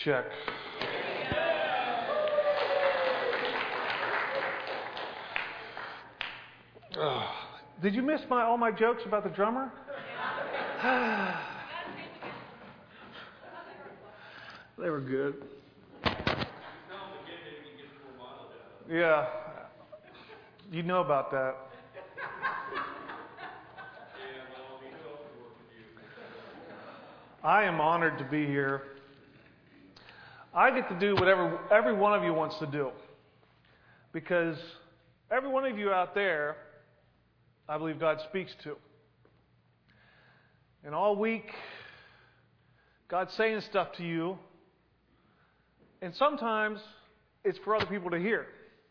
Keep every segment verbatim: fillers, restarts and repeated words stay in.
Check. Oh. Did you miss my all my jokes about the drummer? They were good. Yeah. You know about that. I am honored to be here. I get to do whatever every one of you wants to do. Because every one of you out there, I believe God speaks to. And all week, God's saying stuff to you. And sometimes it's for other people to hear.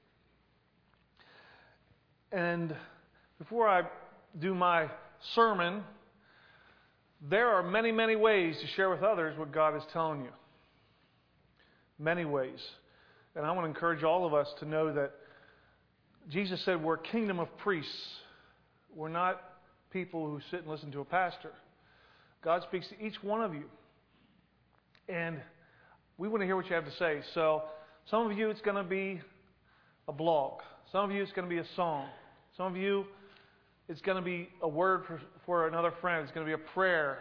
And before I do my sermon, there are many, many ways to share with others what God is telling you. Many ways. And I want to encourage all of us to know that Jesus said we're a kingdom of priests. We're not people who sit and listen to a pastor. God speaks to each one of you. And we want to hear what you have to say. So some of you it's going to be a blog. Some of you it's going to be a song. Some of you it's going to be a word for, for another friend. It's going to be a prayer.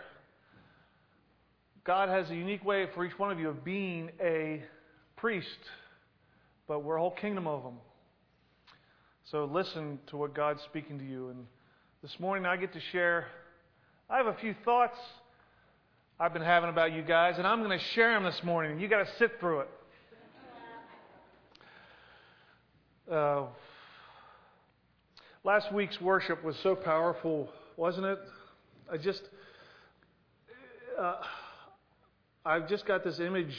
God has a unique way for each one of you of being a priest. But we're a whole kingdom of them. So listen to what God's speaking to you. And this morning I get to share, I have a few thoughts I've been having about you guys, and I'm going to share them this morning. You got to sit through it. Uh, last week's worship was so powerful, wasn't it? I just, uh, I've just got this image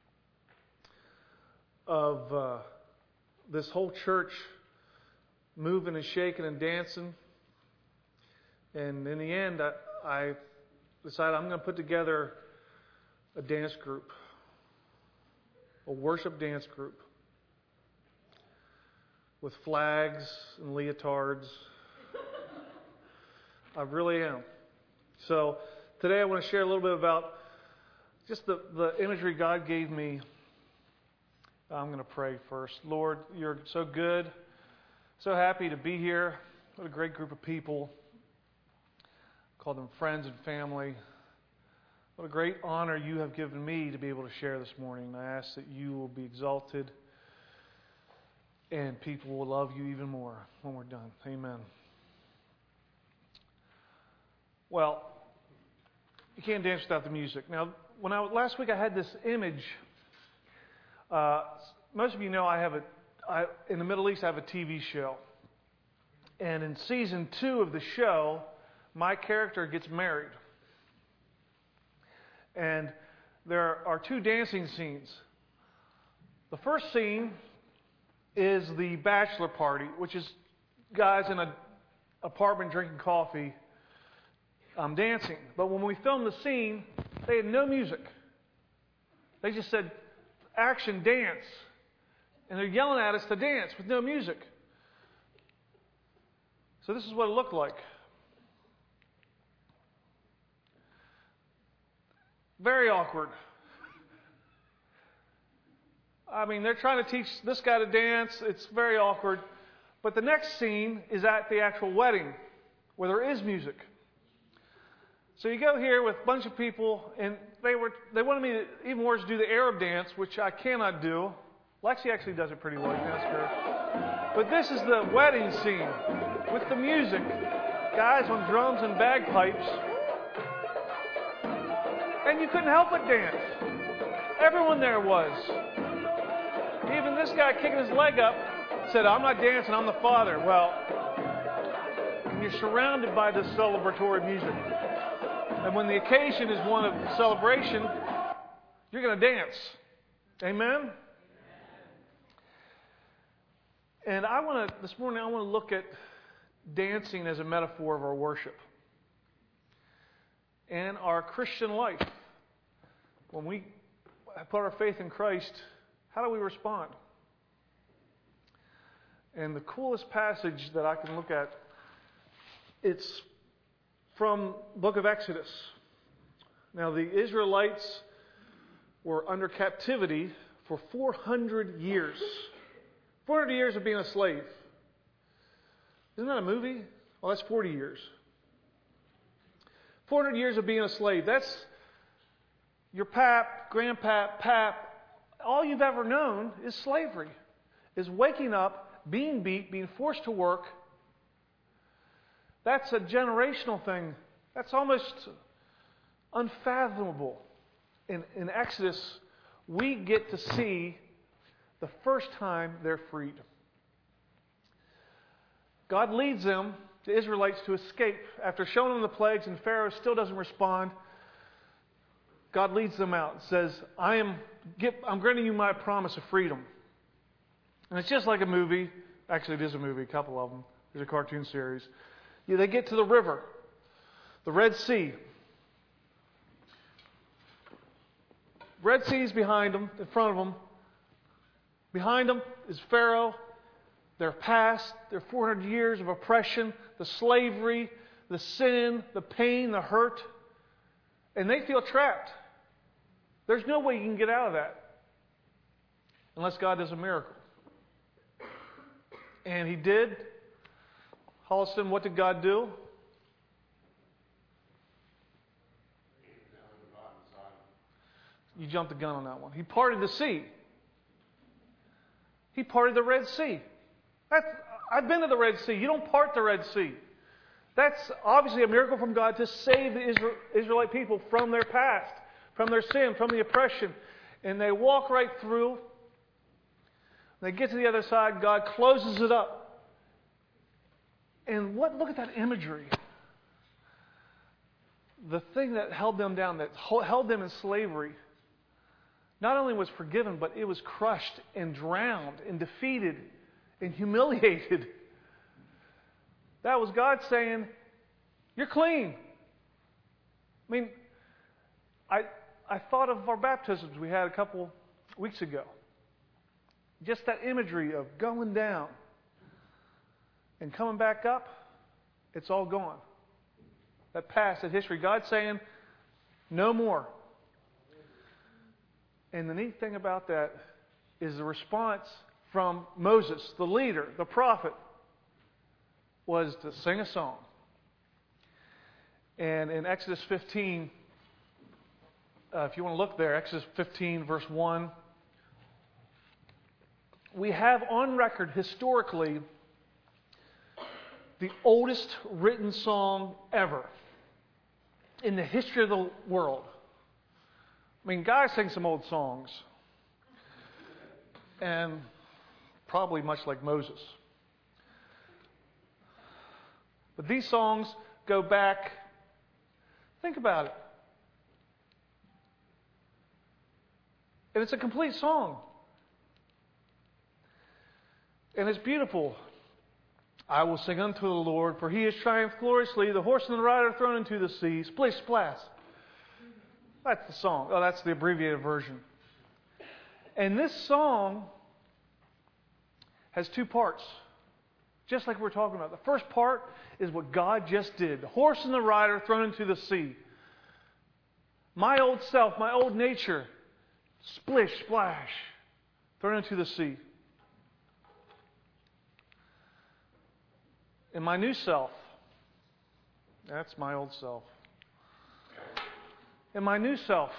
of uh, this whole church moving and shaking and dancing. And in the end, I, I decided I'm going to put together a dance group, a worship dance group, with flags and leotards. I really am. So today I want to share a little bit about just the, the imagery God gave me. I'm going to pray first. Lord, you're so good. So happy to be here. What a great group of people. Call them friends and family. What a great honor you have given me to be able to share this morning. I ask that you will be exalted and people will love you even more when we're done. Amen. Well, you can't dance without the music. Now, when I last week I had this image. Uh, most of you know I have a I, in the Middle East I have a T V show, and in season two of the show, my character gets married, and there are two dancing scenes. The first scene is the bachelor party, which is guys in an apartment drinking coffee, um, dancing. But when we filmed the scene, they had no music. They just said, action, dance. And they're yelling at us to dance with no music. So this is what it looked like. Very awkward. I mean, they're trying to teach this guy to dance. It's very awkward. But the next scene is at the actual wedding, where there is music. So you go here with a bunch of people, and they were they wanted me to even worse do the Arab dance, which I cannot do. Lexi actually does it pretty well. You can ask her. But this is the wedding scene with the music, guys on drums and bagpipes, and you couldn't help but dance. Everyone there was. Even this guy kicking his leg up said, "I'm not dancing. I'm the father." Well, when you're surrounded by this celebratory music, and when the occasion is one of celebration, you're going to dance. Amen? And I want to, this morning, I want to look at dancing as a metaphor of our worship and our Christian life. When we put our faith in Christ, how do we respond? And the coolest passage that I can look at, it's from the book of Exodus. Now, the Israelites were under captivity for four hundred years. four hundred years of being a slave. Isn't that a movie? Well, that's forty years. four hundred years of being a slave. That's your pap, grandpap, pap. All you've ever known is slavery. Is waking up, being beat, being forced to work. That's a generational thing. That's almost unfathomable. In, in Exodus, we get to see the first time they're freed. God leads them, the Israelites, to escape. After showing them the plagues and Pharaoh still doesn't respond, God leads them out and says, I am, I'm granting you my promise of freedom. And it's just like a movie. Actually, it is a movie, a couple of them. There's a cartoon series. Yeah, they get to the river, the Red Sea. Red Sea's behind them, in front of them. Behind them is Pharaoh, their past, their four hundred years of oppression, the slavery, the sin, the pain, the hurt. And they feel trapped. There's no way you can get out of that unless God does a miracle. And He did. Holliston, what did God do? You jumped the gun on that one. He parted the sea. He parted the Red Sea. That's, I've been to the Red Sea. You don't part the Red Sea. That's obviously a miracle from God to save the Israel, Israelite people from their past, from their sin, from the oppression. And they walk right through. They get to the other side. God closes it up. And what? Look at that imagery. The thing that held them down, that held them in slavery, not only was forgiven, but it was crushed and drowned and defeated and humiliated. That was God saying, you're clean. I mean, I I thought of our baptisms we had a couple weeks ago. Just that imagery of going down and coming back up, it's all gone. That past, that history. God's saying, no more. And the neat thing about that is the response from Moses, the leader, the prophet, was to sing a song. And in Exodus fifteen, uh, if you want to look there, Exodus fifteen, verse one, we have on record historically the oldest written song ever in the history of the world. I mean, guys sing some old songs, and probably much like Moses. But these songs go back, think about it. And it's a complete song. And it's beautiful. I will sing unto the Lord, for He has triumphed gloriously. The horse and the rider thrown into the sea. Splish, splash. That's the song. Oh, that's the abbreviated version. And this song has two parts. Just like we're talking about. The first part is what God just did. The horse and the rider thrown into the sea. My old self, my old nature, splish, splash, thrown into the sea. And my new self, that's my old self. And my new self,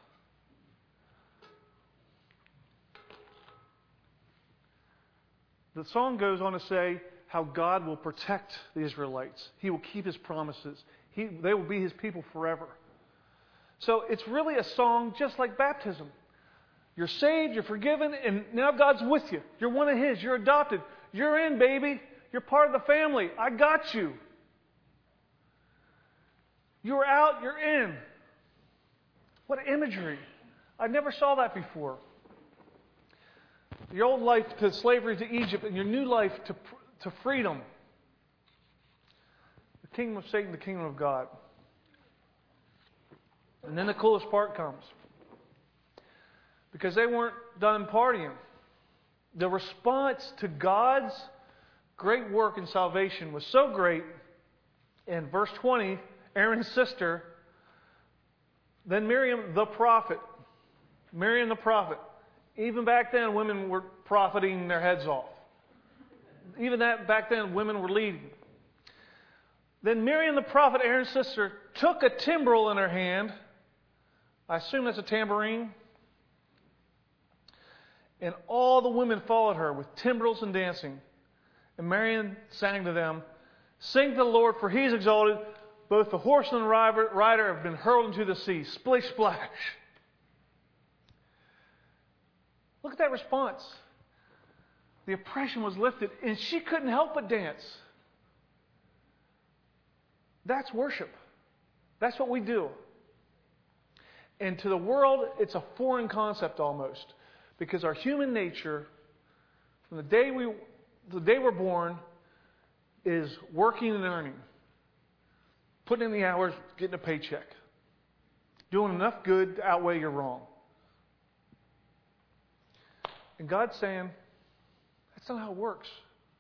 the song goes on to say how God will protect the Israelites. He will keep His promises. He, they will be His people forever. So it's really a song just like baptism. You're saved, you're forgiven, and now God's with you. You're one of His. You're adopted. You're in, baby. You're part of the family. I got you. You're out, you're in. What imagery. I never saw that before. Your old life to slavery to Egypt and your new life to, to freedom. The kingdom of Satan, the kingdom of God. And then the coolest part comes. Because they weren't done partying. The response to God's great work in salvation was so great. In verse twenty, Aaron's sister, then Miriam the prophet, Miriam the prophet. Even back then, women were profiting their heads off. Even that back then, women were leading. Then Miriam the prophet, Aaron's sister, took a timbrel in her hand. I assume that's a tambourine. And all the women followed her with timbrels and dancing. And Miriam sang to them, "Sing to the Lord, for He is exalted. Both the horse and the rider have been hurled into the sea." Splish, splash. Look at that response. The oppression was lifted, and she couldn't help but dance. That's worship. That's what we do. And to the world, it's a foreign concept almost. Because our human nature, from the day we, the day we're born, is working and earning. Putting in the hours, getting a paycheck. Doing enough good to outweigh your wrong. And God's saying, that's not how it works.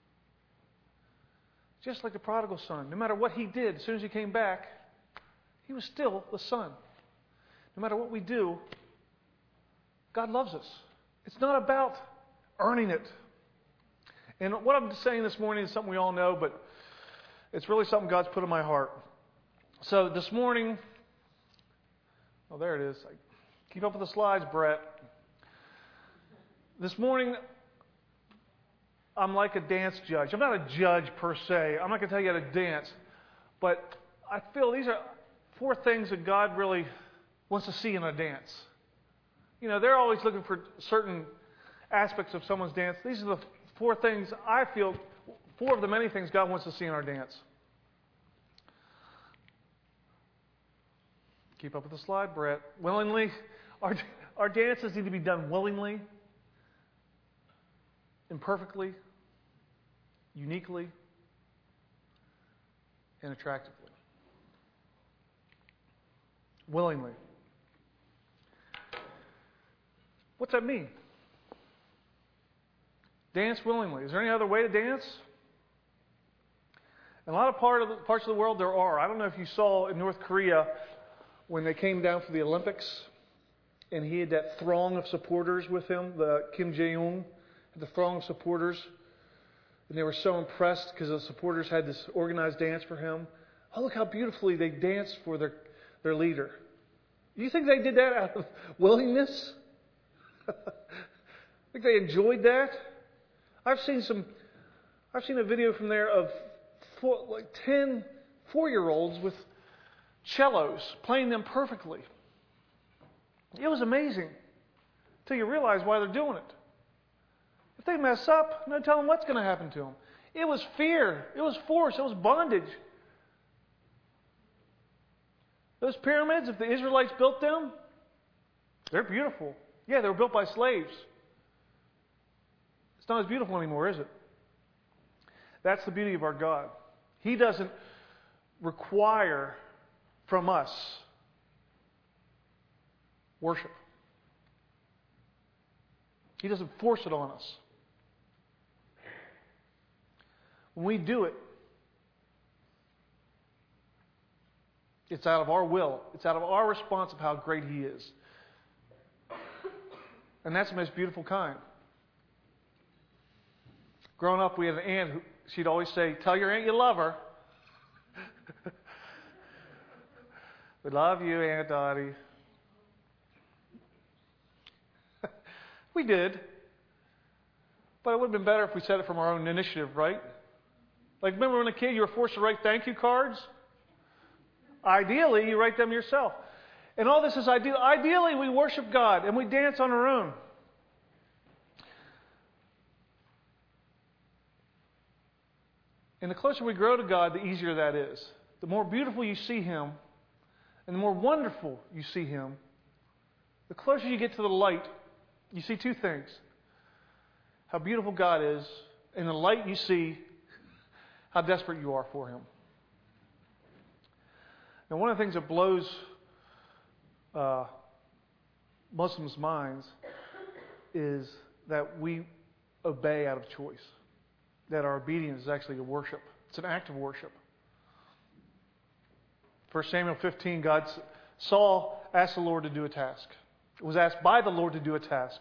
Just like the prodigal son. No matter what he did, as soon as he came back, he was still the son. No matter what we do, God loves us. It's not about earning it. And what I'm saying this morning is something we all know, but it's really something God's put in my heart. So this morning, oh, there it is. Keep up with the slides, Brett. This morning, I'm like a dance judge. I'm not a judge per se. I'm not going to tell you how to dance. But I feel these are four things that God really wants to see in a dance. You know, they're always looking for certain aspects of someone's dance. These are the four things I feel, four of the many things God wants to see in our dance. Keep up with the slide, Brett. Willingly. Our, our dances need to be done willingly, imperfectly, uniquely, and attractively. Willingly. What's that mean? Dance willingly. Is there any other way to dance? In a lot of, part of the, parts of the world there are. I don't know if you saw in North Korea when they came down for the Olympics and he had that throng of supporters with him, the Kim Jong-un, the throng of supporters. And they were so impressed because the supporters had this organized dance for him. Oh, look how beautifully they danced for their, their leader. Do you think they did that out of willingness? I think they enjoyed that. I've seen some. I've seen a video from there of four, like ten four-year-olds with cellos playing them perfectly. It was amazing until you realize why they're doing it. If they mess up, no telling what's going to happen to them. It was fear. It was force. It was bondage. Those pyramids, if the Israelites built them, they're beautiful. Yeah, they were built by slaves. It's not as beautiful anymore, is it? That's the beauty of our God. He doesn't require from us worship. He doesn't force it on us. When we do it, it's out of our will. It's out of our response of how great He is. And that's the most beautiful kind. Growing up, we had an aunt who, she'd always say, "Tell your aunt you love her." We love you, Aunt Dottie. We did. But it would have been better if we said it from our own initiative, right? Like, remember when a kid you were forced to write thank you cards? Ideally, you write them yourself. And all this is ideal. Ideally, we worship God and we dance on our own. And the closer we grow to God, the easier that is. The more beautiful you see Him, and the more wonderful you see Him, the closer you get to the light, you see two things. How beautiful God is, and in the light you see how desperate you are for Him. Now, one of the things that blows uh, Muslims' minds is that we obey out of choice. That our obedience is actually a worship. It's an act of worship. First Samuel fifteen, God, Saul asked the Lord to do a task. was asked by the Lord to do a task.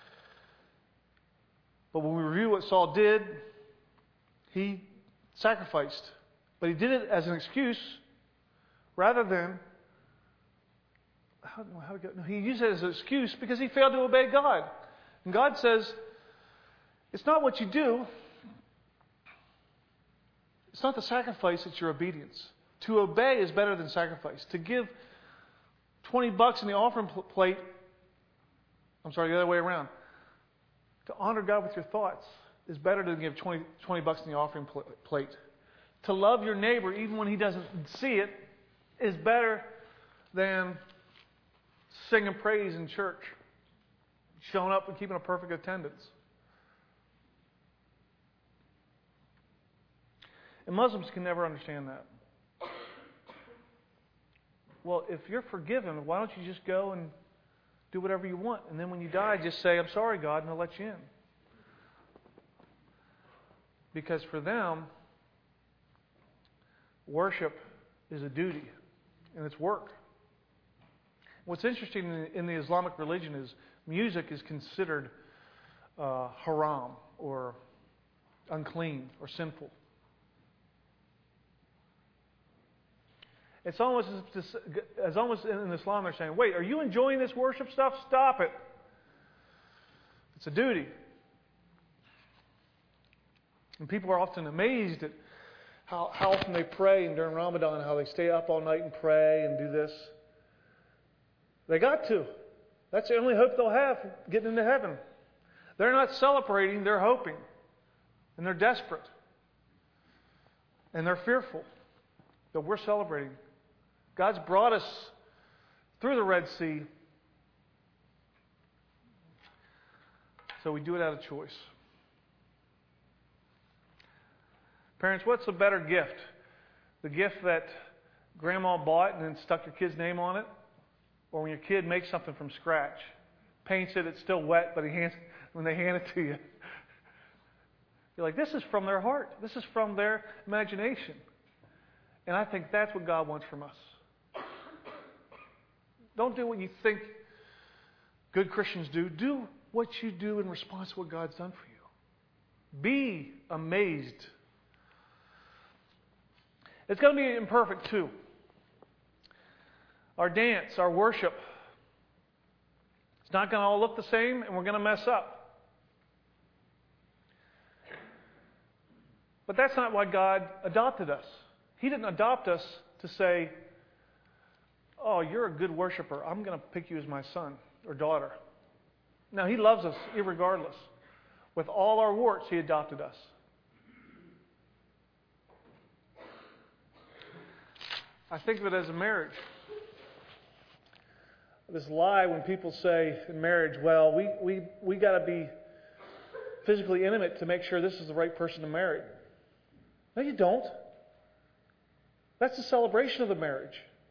But when we review what Saul did, he sacrificed. But he did it as an excuse rather than, how, how to go, no, he used it as an excuse because he failed to obey God. And God says, it's not what you do. It's not the sacrifice, it's your obedience. To obey is better than sacrifice. To give twenty bucks in the offering plate, I'm sorry, the other way around. To honor God with your thoughts is better than give twenty, twenty bucks in the offering plate. To love your neighbor even when he doesn't see it is better than singing praise in church, showing up and keeping a perfect attendance. And Muslims can never understand that. Well, if you're forgiven, why don't you just go and do whatever you want? And then when you die, just say, I'm sorry, God, and I'll let you in. Because for them, worship is a duty, and it's work. What's interesting in the, in the Islamic religion is music is considered uh, haram, or unclean, or sinful. It's almost as, as almost in Islam they're saying, wait, are you enjoying this worship stuff? Stop it. It's a duty. And people are often amazed at how, how often they pray, and during Ramadan, how they stay up all night and pray and do this. They got to. That's the only hope they'll have getting into heaven. They're not celebrating, they're hoping. And they're desperate. And they're fearful. But we're celebrating. God's brought us through the Red Sea. So we do it out of choice. Parents, what's a better gift? The gift that Grandma bought and then stuck your kid's name on it? Or when your kid makes something from scratch, paints it, it's still wet, but he hands, when they hand it to you, you're like, this is from their heart. This is from their imagination. And I think that's what God wants from us. Don't do what you think good Christians do. Do what you do in response to what God's done for you. Be amazed. It's going to be imperfect too. Our dance, our worship, it's not going to all look the same, and we're going to mess up. But that's not why God adopted us. He didn't adopt us to say, oh, you're a good worshiper. I'm going to pick you as my son or daughter. No, He loves us irregardless. With all our warts, He adopted us. I think of it as a marriage. This lie when people say in marriage, well, we, we, we got to be physically intimate to make sure this is the right person to marry. No, you don't. That's the celebration of the marriage.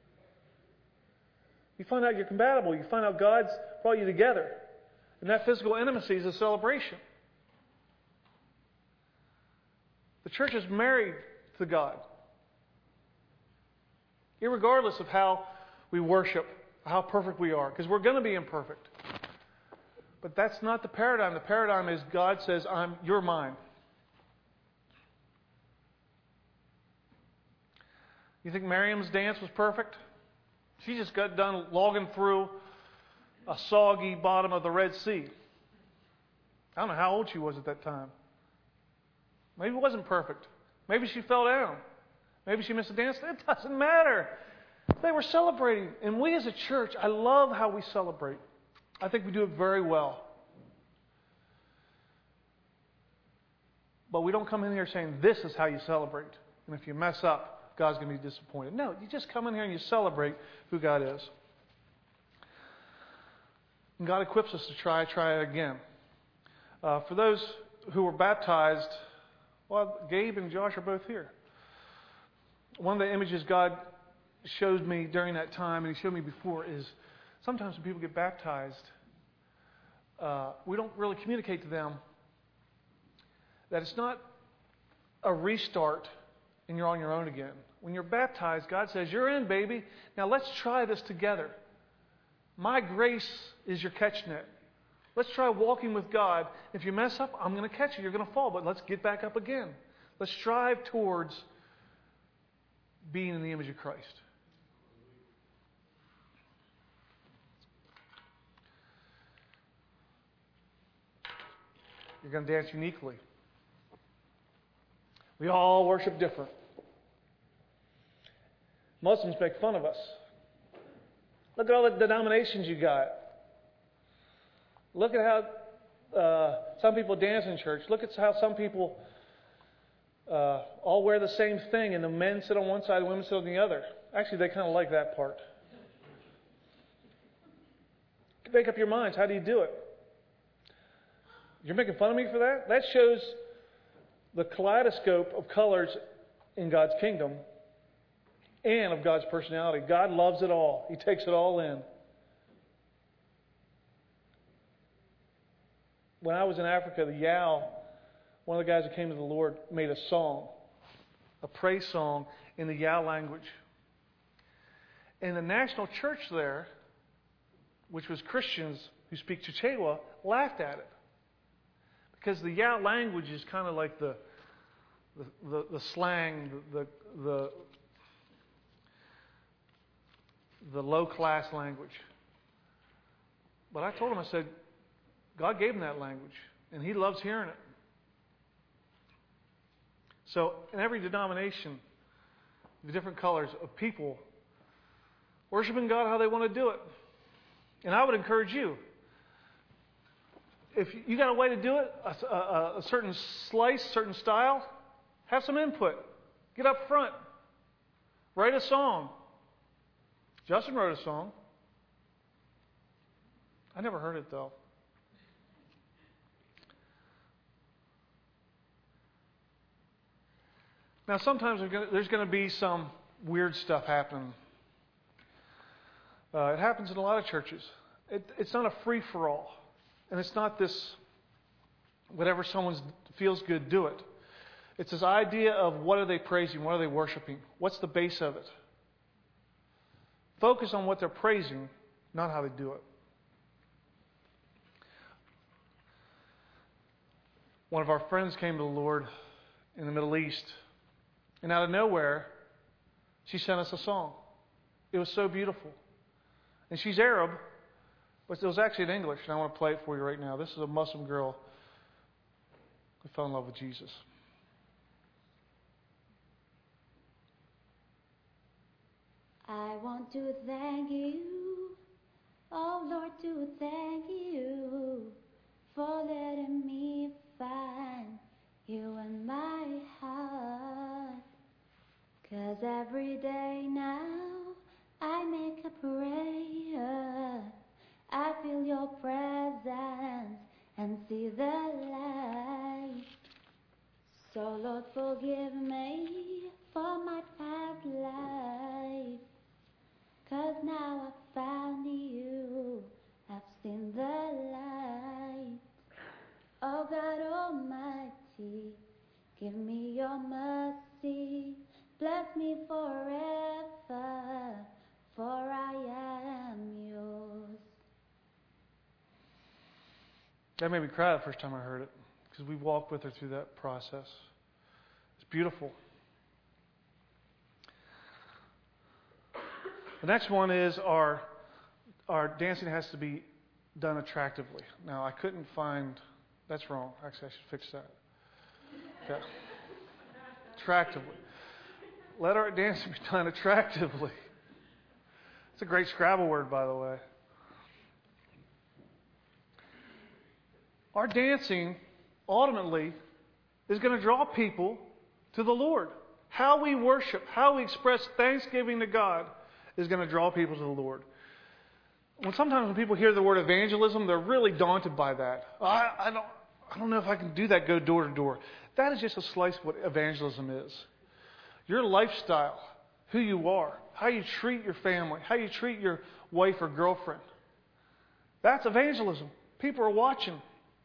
You find out you're compatible. You find out God's brought you together. And that physical intimacy is a celebration. The church is married to God. Irregardless of how we worship, how perfect we are. Because we're going to be imperfect. But that's not the paradigm. The paradigm is God says, I'm, you're mine. You think Miriam's dance was perfect? She just got done logging through a soggy bottom of the Red Sea. I don't know how old she was at that time. Maybe it wasn't perfect. Maybe she fell down. Maybe she missed a dance. It doesn't matter. They were celebrating. And we as a church, I love how we celebrate. I think we do it very well. But we don't come in here saying, this is how you celebrate. And if you mess up, God's going to be disappointed. No, you just come in here and you celebrate who God is. And God equips us to try, try it again. Uh, for those who were baptized, well, Gabe and Josh are both here. One of the images God showed me during that time, and He showed me before, is sometimes when people get baptized, uh, we don't really communicate to them that it's not a restart and you're on your own again. When you're baptized, God says, you're in, baby. Now let's try this together. My grace is your catch net. Let's try walking with God. If you mess up, I'm going to catch you. You're going to fall, but let's get back up again. Let's strive towards being in the image of Christ. You're going to dance uniquely. We all worship different. Muslims make fun of us. Look at all the denominations you got. Look at how uh, some people dance in church. Look at how some people uh, all wear the same thing, and the men sit on one side and women sit on the other. Actually, they kind of like that part. Make up your minds. How do you do it? You're making fun of me for that? That shows the kaleidoscope of colors in God's kingdom and of God's personality. God loves it all. He takes it all in. When I was in Africa, the Yao, one of the guys who came to the Lord, made a song, a praise song in the Yao language. And the national church there, which was Christians who speak Chichewa, laughed at it. Because the Yao language is kind of like the the, the, the slang, the, the, the low-class language. But I told him, I said, God gave him that language, and he loves hearing it. So in every denomination, the different colors of people worshiping God how they want to do it. And I would encourage you, if you got a way to do it, a, a, a certain slice, certain style, have some input. Get up front. Write a song. Justin wrote a song. I never heard it, though. Now, sometimes there's going to be some weird stuff happening. Uh, it happens in a lot of churches. It, it's not a free-for-all. And it's not this, whatever someone feels good, do it. It's this idea of what are they praising, what are they worshiping, what's the base of it. Focus on what they're praising, not how they do it. One of our friends came to the Lord in the Middle East, and out of nowhere, she sent us a song. It was so beautiful. And she's Arab, but it was actually in English, and I want to play it for you right now. This is a Muslim girl who fell in love with Jesus. I want to thank you, oh Lord, to thank you for letting me find you in my heart. 'Cause every day now I make a prayer, I feel your presence and see the light. So Lord, forgive me for my past life. 'Cause now I've found you, I've seen the light. Oh God Almighty, give me your mercy, bless me forever, for I am yours. That made me cry the first time I heard it, because we walked with her through that process. It's beautiful. The next one is our our dancing has to be done attractively. Now, I couldn't find... That's wrong. Actually, I should fix that. Okay. Attractively. Let our dancing be done attractively. It's a great Scrabble word, by the way. Our dancing, ultimately, is going to draw people to the Lord. How we worship, how we express thanksgiving to God is going to draw people to the Lord. When sometimes when people hear the word evangelism, they're really daunted by that. I, I don't, I don't know if I can do that, go door to door. That is just a slice of what evangelism is. Your lifestyle, who you are, how you treat your family, how you treat your wife or girlfriend. That's evangelism. People are watching.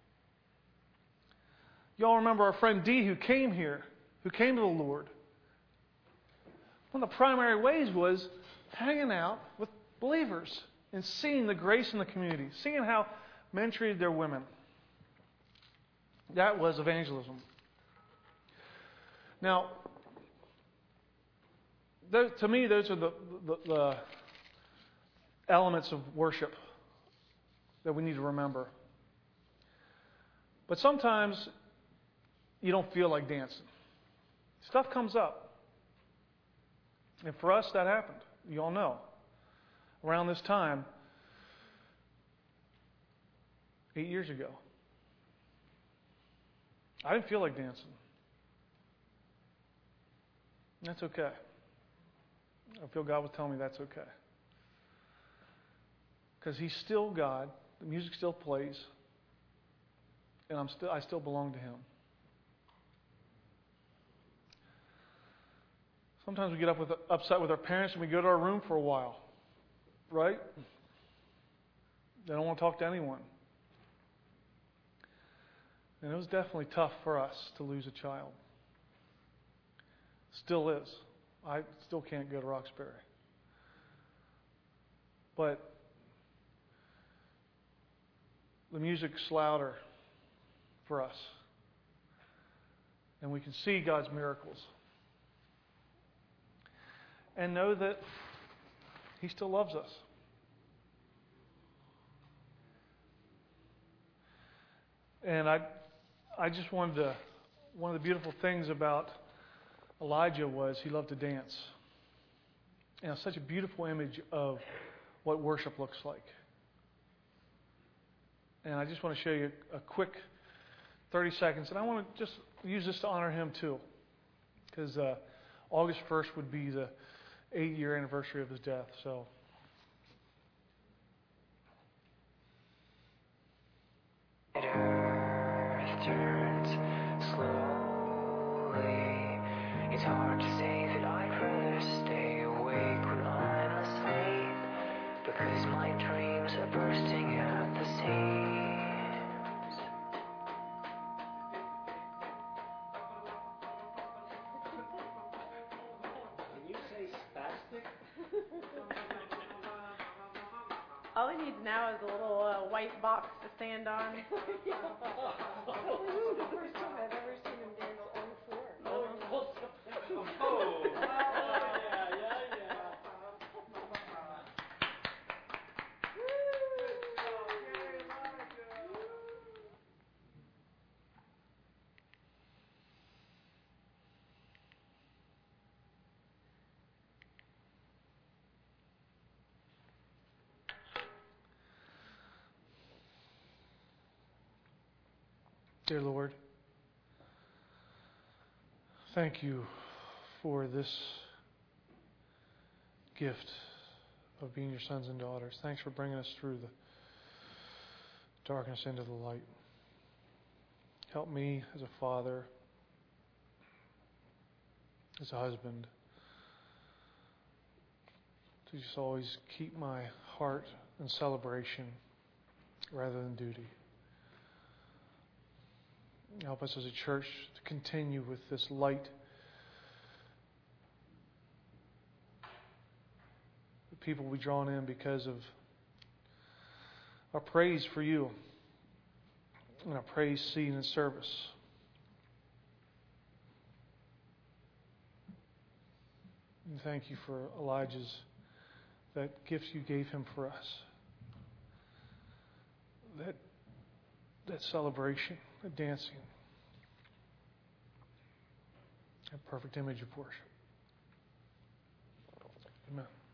Y'all remember our friend Dee who came here, who came to the Lord. One of the primary ways was hanging out with believers, and seeing the grace in the community, seeing how men treated their women. That was evangelism. Now, those, to me, those are the, the, the elements of worship that we need to remember. But sometimes you don't feel like dancing. Stuff comes up. And for us, that happened. You all know. Around this time, eight years ago, I didn't feel like dancing. That's okay. I feel God was telling me that's okay. Because He's still God. The music still plays. And I'm still, I still belong to Him. Sometimes we get up with, upset with our parents and we go to our room for a while. Right? They don't want to talk to anyone. And it was definitely tough for us to lose a child. Still is. I still can't go to Roxbury. But the music's louder for us. And we can see God's miracles. And know that He still loves us. And I I just wanted to, one of the beautiful things about Elijah was he loved to dance. And it's such a beautiful image of what worship looks like. And I just want to show you a quick thirty seconds. And I want to just use this to honor him too. Because uh, August first would be the eight-year anniversary of his death. So. Earth turns slowly. It's hard to say that I'd rather stay awake when I'm asleep, because my dreams are bursting at the seams. Can you say spastic? All he needs now is a little uh, white box to stand on. This is the first time I've ever seen him dance on the floor. Oh, oh, yeah, yeah, yeah. Dear Lord, thank you for this gift of being your sons and daughters. Thanks for bringing us through the darkness into the light. Help me as a father, as a husband, to just always keep my heart in celebration rather than duty. Help us as a church to continue with this light. The people will be drawn in because of our praise for you and our praise seen in service. And thank you for Elijah's, that gift you gave him for us. That, that celebration, that dancing. A perfect image of worship. Amen.